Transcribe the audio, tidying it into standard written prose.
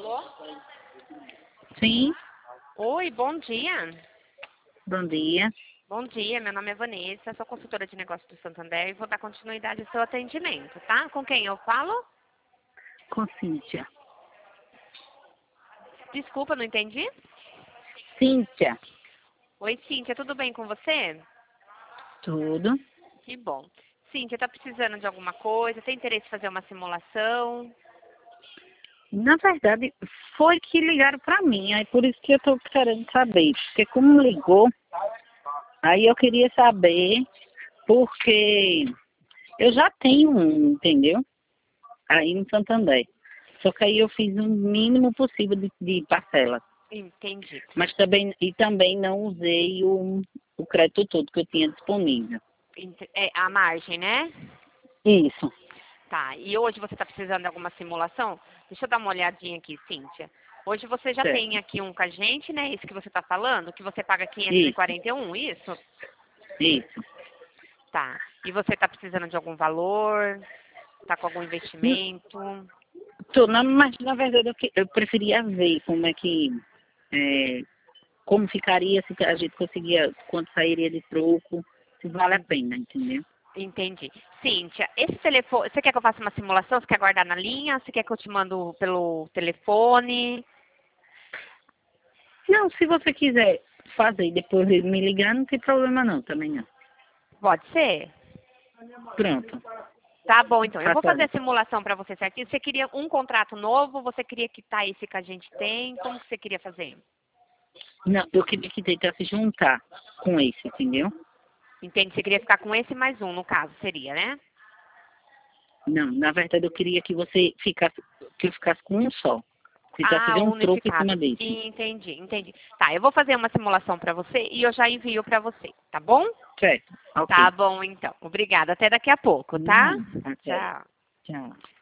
Alô? Sim, Oi, bom dia. bom dia. Bom dia, meu nome é Vanessa, sou consultora de negócios do Santander e vou dar continuidade ao seu atendimento, tá? Com quem eu falo? Com Cíntia. Desculpa, não entendi. Cíntia, Oi, Cíntia, tudo bem com você? tudo. Que bom. Cíntia, tá precisando de alguma coisa? Tem interesse em fazer uma simulação? Na verdade, foi que ligaram para mim, aí por isso que eu estou querendo saber. Porque como ligou, aí eu queria saber, porque eu já tenho um, entendeu? Aí no Santander. Só que aí eu fiz o mínimo possível de parcela. Entendi. Mas também não usei o crédito todo que eu tinha disponível. É a margem, né? Isso. Tá. E hoje você está precisando de alguma simulação? Deixa eu dar uma olhadinha aqui, Cíntia. Hoje você já Certo. tem aqui um com a gente, né? Isso que você está falando, que você paga Isso. 541, isso? Isso. Tá. E você está precisando de algum valor? Está com algum investimento? Mas na verdade eu preferia ver como é que, é, como ficaria se a gente conseguia, quanto sairia de troco, se vale a pena, entendeu? Entendi. Cíntia, esse telefone, você quer que eu faça uma simulação? Você quer guardar na linha? Você quer que eu te mando pelo telefone? Não, se você quiser fazer e depois me ligar, não tem problema não, também não. Pode ser? Pronto, Tá bom, então. Eu vou fazer faça. a simulação para você certinho. Você queria um contrato novo? Você queria quitar esse que a gente tem? Como que você queria fazer? Não, eu queria que tentasse juntar com esse, entendeu? Entende? Você queria ficar com esse mais um, no caso, seria, né? Não, na verdade eu queria que você ficasse, que eu ficasse com um só. Tentasse Ah, ver um troco em cima unificado. desse. Entendi, entendi. Tá, eu vou fazer uma simulação para você e eu já envio para você, tá bom? Certo, Tá ok. bom, então. Obrigada. Até daqui a pouco, tá? Não, até. Tchau. Tchau.